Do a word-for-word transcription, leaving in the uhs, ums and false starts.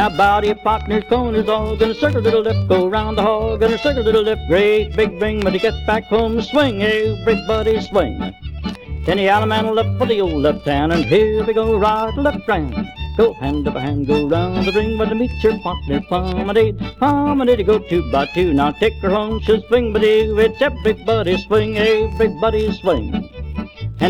Now body partners, corners all, gonna circle little left, go round the hall, gonna circle little left, great big ring, when he gets back home, swing, everybody swing. Then the Allemande left for the old left hand, and here we go, right, left, round. Go hand over hand, go round the ring, but to meet your partner, promenade, promenade, go two by two. Now take her home, she'll swing, but it's everybody swing, everybody swing.